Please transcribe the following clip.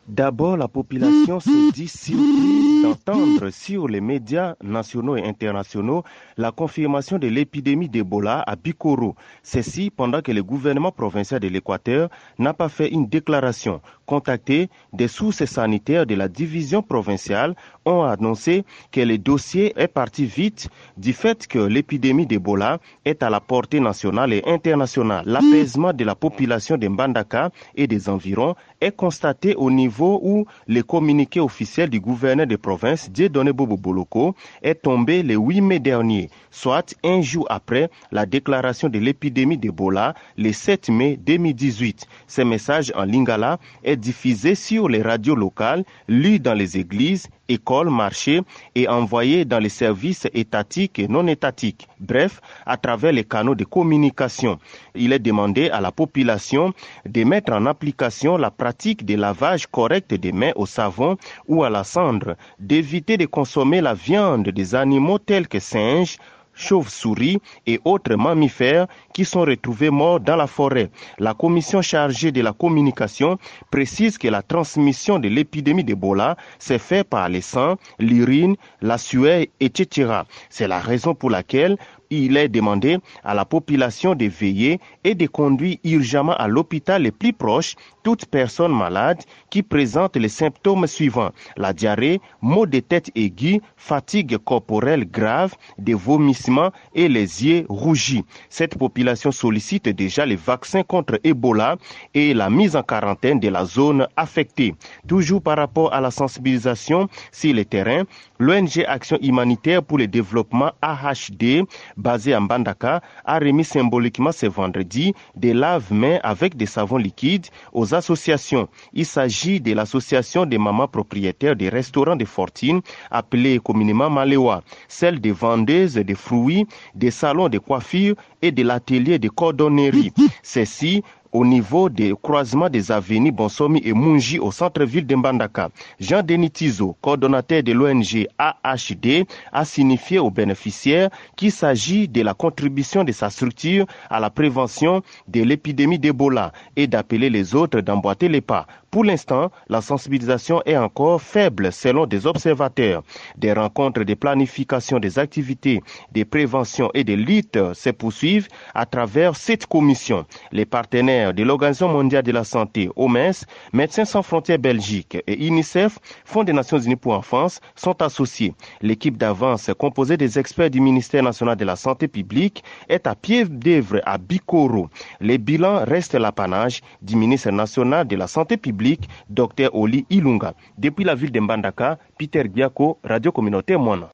D'abord, la population se dit surprise d'entendre sur les médias nationaux et internationaux la confirmation de l'épidémie d'Ebola à Bikoro. Ceci pendant que le gouvernement provincial de l'Équateur n'a pas fait une déclaration. Contactés, des sources sanitaires de la division provinciale ont annoncé que le dossier est parti vite du fait que l'épidémie d'Ebola est à la portée nationale et internationale. L'apaisement de la population de Mbandaka et des environs est constaté au niveau où le communiqué officiel du gouverneur de province, Dieudonné Bobo Boloko, est tombé le 8 mai dernier, soit un jour après la déclaration de l'épidémie d'Ebola, le 7 mai 2018. Ce message en lingala est diffusé sur les radios locales, lu dans les églises, écoles, marchés et envoyé dans les services étatiques et non étatiques. Bref, à travers les canaux de communication. Il est demandé à la population de mettre en application la pratique de lavage correct des mains au savon ou à la cendre, d'éviter de consommer la viande des animaux tels que singes, chauves-souris et autres mammifères qui sont retrouvés morts dans la forêt. La commission chargée de la communication précise que la transmission de l'épidémie d'Ebola s'est faite par les sangs, l'urine, la sueur, etc. C'est la raison pour laquelle il est demandé à la population de veiller et de conduire urgemment à l'hôpital le plus proche toute personne malade qui présente les symptômes suivants: la diarrhée, maux de tête aigus, fatigue corporelle grave, des vomissements et les yeux rougis. Cette population sollicite déjà les vaccins contre Ebola et la mise en quarantaine de la zone affectée. Toujours par rapport à la sensibilisation sur le terrain, l'ONG Action Humanitaire pour le Développement AHD basé à Mbandaka, a remis symboliquement ce vendredi des lave-mains avec des savons liquides aux associations. Il s'agit de l'association des mamans propriétaires des restaurants de fortune, appelée communément Malewa, celle des vendeuses de fruits, des salons de coiffure et de l'atelier de cordonnerie. Ceci au niveau des croisements des avenues Bonsomi et Munji au centre-ville de Mbandaka. Jean-Denis Tizo, coordonnateur de l'ONG AHD, a signifié aux bénéficiaires qu'il s'agit de la contribution de sa structure à la prévention de l'épidémie d'Ebola et d'appeler les autres d'emboîter les pas. Pour l'instant, la sensibilisation est encore faible selon des observateurs. Des rencontres de planification des activités de prévention et de lutte se poursuivent à travers cette commission. Les partenaires de l'Organisation mondiale de la santé, OMS, Médecins sans frontières Belgique et UNICEF, Fonds des Nations unies pour l'enfance, sont associés. L'équipe d'avance composée des experts du ministère national de la santé publique est à pied d'œuvre à Bikoro. Les bilans restent l'apanage du ministre national de la santé publique, Dr Oli Ilunga. Depuis la ville de Mbandaka, Peter Biako, Radio Communautaire Moana.